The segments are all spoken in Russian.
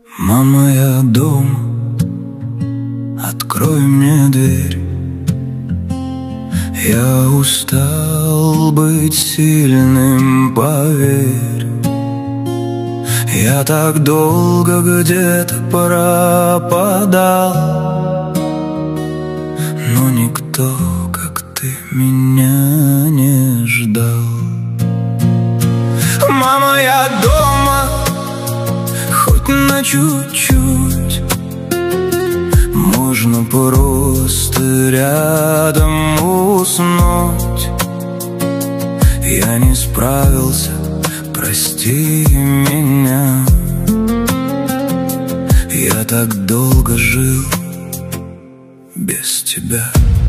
Мама, я дома, открой мне дверь. Я устал быть сильным, поверь. Я так долго где-то пропадал, но никто, как ты, меня не ждал. Мама, я дома, хоть на чуть-чуть. Можно просто рядом уснуть. Я не справился, прости меня. Я так долго жил без тебя.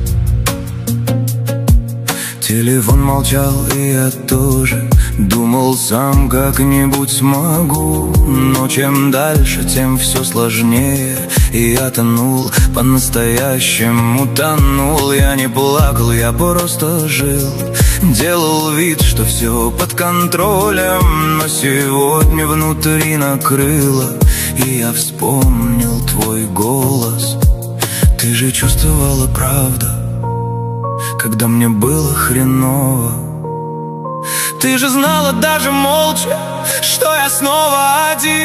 Телефон молчал, и я тоже думал, сам как-нибудь смогу. Но чем дальше, тем все сложнее. И я тонул, по-настоящему тонул. Я не плакал, я просто жил. Делал вид, что все под контролем. Но сегодня внутри накрыло, и я вспомнил твой голос. Ты же чувствовала, правда, когда мне было хреново. Ты же знала даже молча, что я снова один.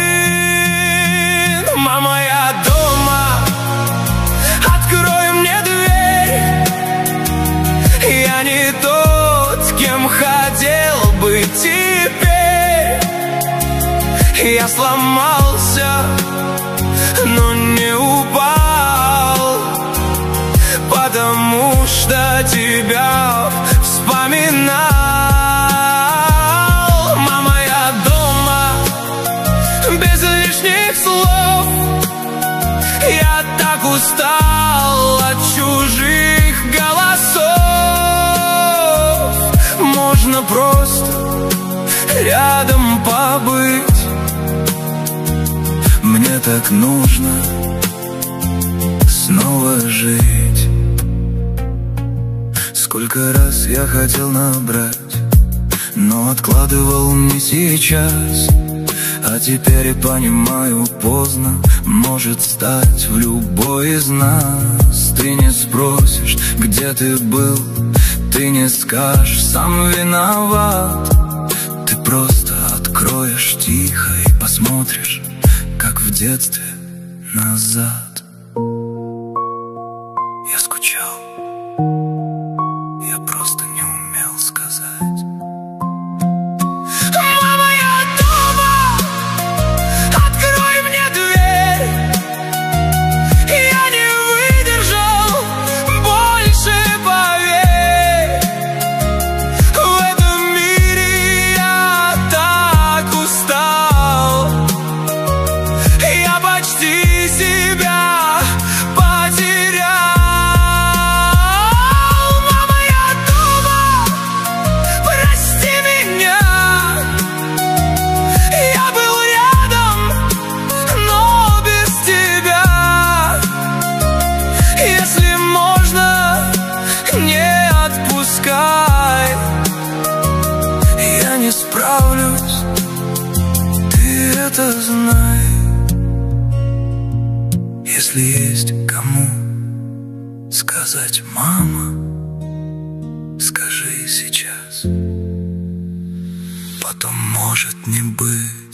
Мама, я дома, открой мне дверь. Я не тот, кем хотел быть теперь. Я сломался, но не упал, потому что тебя вспоминал. Мама, я дома, без лишних слов. Я так устал от чужих голосов. Можно просто рядом побыть. Мне так нужно снова жить. Сколько раз я хотел набрать, но откладывал не сейчас. А теперь я понимаю, поздно может стать в любой из нас. Ты не спросишь, где ты был, ты не скажешь, сам виноват. Ты просто откроешь тихо и посмотришь, как в детстве назад. Я скучал, я просто не умел сказать. Мама, я дома, открой мне дверь. Я не выдержал больше, поверь. В этом мире я так устал. Я почти себя потерял. Я не справлюсь, ты это знай. Если есть кому сказать, мама, скажи сейчас. Потом может не быть.